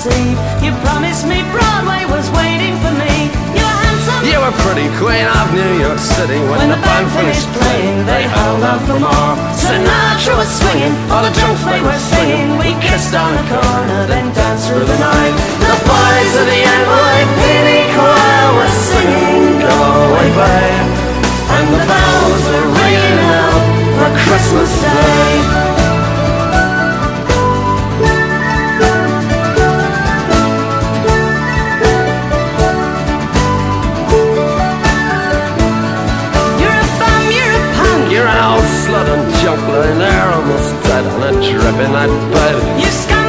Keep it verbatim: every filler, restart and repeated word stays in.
Christmas Eve. You promised me Broadway was waiting for me. You were handsome, you were pretty queen of New York City. When, when the band finished playing, they held out for more. Sinatra was swinging, all the drunks they were singing. We kissed on the corner, then danced through the night. The boys of the N Y P D choir were singing Go Away Babe, and the bells were ringing out for Christmas Day. You're an old slut and junk lying there almost dead on a drip in that bed. You